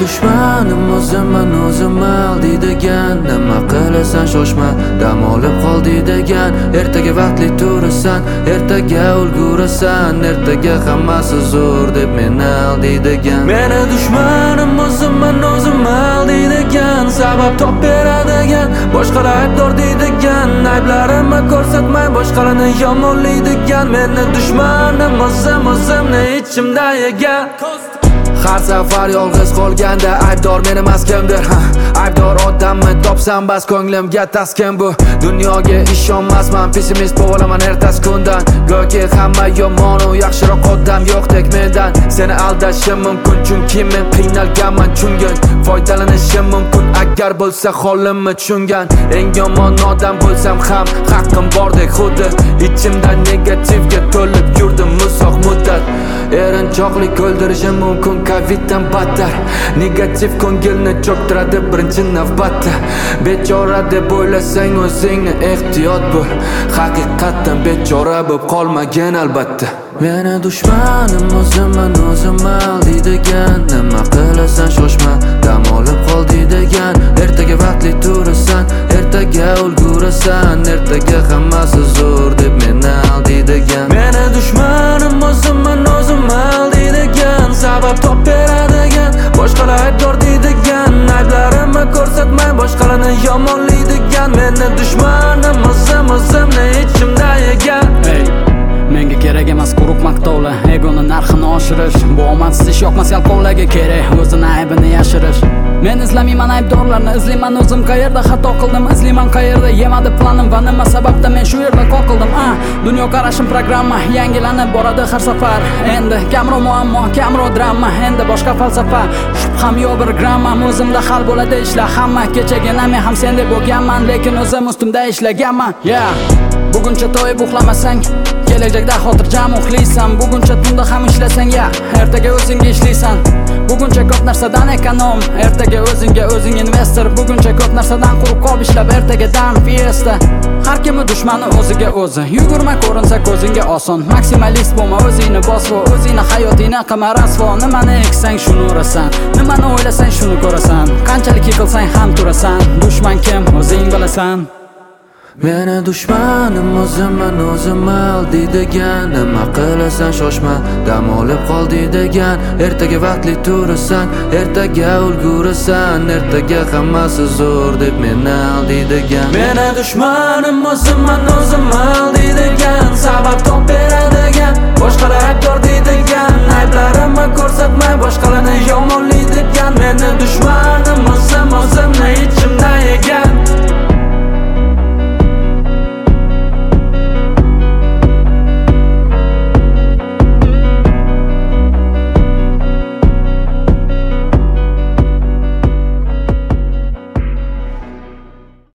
dushmanim o'zimman o'zim aldiydigan. Nima qilasan shoshma, dam olib qol deydigan. Ertaga vaqtli turasan, ertaga ulgurasan. Ertaga hammasi zo'r deb meni aldiydigan. Meni dushmanim o'zimman o'zim aldiydigan. Sabab top beradigan, boshqalar aybdor deydigan. Ayblarimni ko'rsatmay boshqalarni yomonlaydigan. Meni dushmanim o'zimni ichimda yegan. Har safar yolg'iz qolganda aybdor meni emas kimdir. Aybdor odamni topsam bas ko'nglimga taskin bu. Dunyoga ishonmasman, pessimist bo'laman ertasi kundan. Go'ki hamma yomon u yaxshiroq odam yo'qdek mendan. Seni aldashim mumkin chunki men qiynalganman chungan. Foydalanishim mumkin agar bo'lsa holimni tushungan. Eng yomon odam bo'lsam ham haqqim bordek xuddi. Ichimda negativga to'lib yurdim uzoq muddat. Erinchoqlik o'ldirishim mumkin Coviddan battar. Negativ ko'ngilni cho'ktiradi birinchi navbatda. Bechora deb o'ylasang o'zingni ehtiyot bo'l. Haqiqatdan bechora bo'lib qolmagin albatta. Meni dushmanim o'zimman o'zim aldiydigan. Nima qilasan shoshma, dam olib qol deydigan. Ertaga vaqtli turasan, ertaga ulgurasan. Ertaga hammasi zo'r deb meni aldiydigan. Meni dushmanim o'zimman o'zim aldiydigan. Sabab top beradigan, boshqalar aybdor deydigan. Ayblarimni ko'rsatmay boshqalarni yomonlaydigan. Meni dushmanim o'zimni ichimda yegan. Menga kerak emas quruq maqtovlar, egoni narxini oshirish. Bu omadsiz ish yoqmas yalqovlarga kerak o'zini aybini yashirish. Men izlamayman aybdorlarni, izlayman o'zim qayerda xato qildim, izlayman qayerda yemadi planim va nima sababdan men shu yerda qoqildim. Dunyo qarashim programma yangilanib boradi har safar. Endi kamroq muammo, kamroq drama, endi boshqa falsafa. Shubham yo'q bir grammam, o'zimda hal bo'ladi ishlar hamma. Kechagina men ham sendek bo'lganman, lekin o'zim ustimda ishlaganman. Buguncha to'yib uxlamasang, kelajakda xotirjam uxlaysan. Buguncha tunda ham ishlasang, ertaga o'zingga ishlaysan. Buguncha ko'p narsadan ekonom, ertaga o'zingga o'zing investor. Buguncha ko'p narsadan quruq qolib ishlab, ertagadan fiesta. Har kimni dushmani o'ziga o'zi. Yugurma ko'rinsa ko'zingga oson. Maksimalist bo'lma, o'zingni bosvo, o'zingni hayotingni qilma rasvo. Nimani eksang shuni o'rasan, nimani o'ylasang shuni ko'rasan. Qanchalik yiqilsang ham turasan. Dushman kim o'zing bilasan. Meni dushmanim o'zimman o'zim aldiydigan. Nima qilasan shoshma, dam olib qol deydigan. Ertaga vaqtli turasan, ertaga ulgurasan. Ertaga hammasi zo'r deb meni aldiydigan. Meni dushmanim o'zimman o'zim aldiydigan. Sabab top